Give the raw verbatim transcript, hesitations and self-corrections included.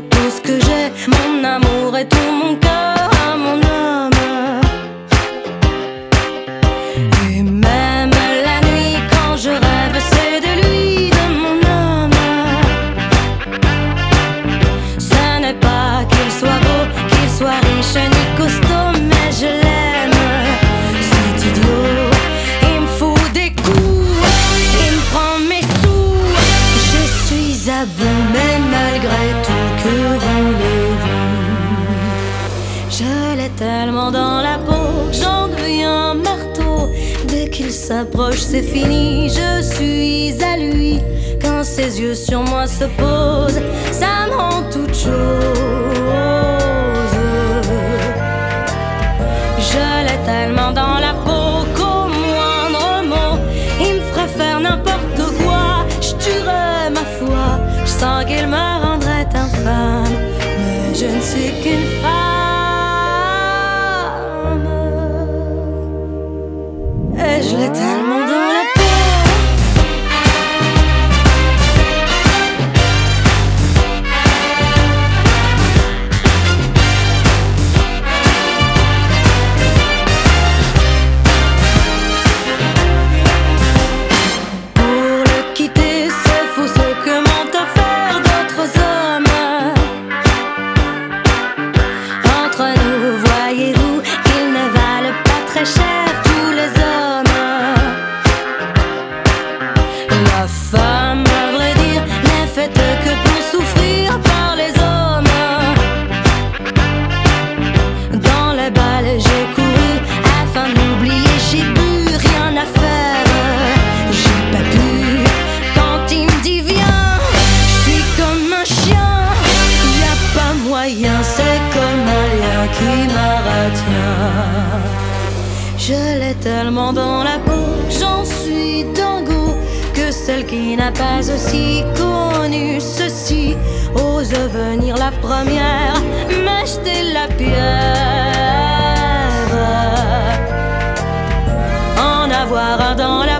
tout ce que j'ai, mon amour et tout mon cœur à mon âme. Et même la nuit quand je rêve, c'est de lui, de mon âme. Ce n'est pas qu'il soit beau, qu'il soit riche ni costaud, mais je l'aime. C'est idiot, il me fout des coups, il me prend mes sous. Je suis à bout, mais malgré tout, que voulez-vous? Je l'ai tellement dans la peau que j'en deviens marteau. Dès qu'il s'approche, c'est fini, je suis à lui. Quand ses yeux sur moi se posent, ça me rend toute chose. Je l'ai tellement dans la peau qu'au moindre mot, il me ferait faire n'importe quoi. Je tuerais ma foi, je sens qu'il me rendrait infâme, mais je ne suis qu'une femme. Et je l'ai tellement dans la peau. La femme, à vrai dire, n'est faite que pour souffrir par les hommes. Dans les balles j'ai couru afin d'oublier, j'ai bu, rien à faire. J'ai pas pu, quand il me dit viens, je suis comme un chien. Y a pas moyen, c'est comme un lien qui m'arrache. Je l'ai tellement dans la peau, j'en suis dingo, que celle qui n'a pas aussi connu ceci ose venir la première m'acheter la pierre. En avoir un dans la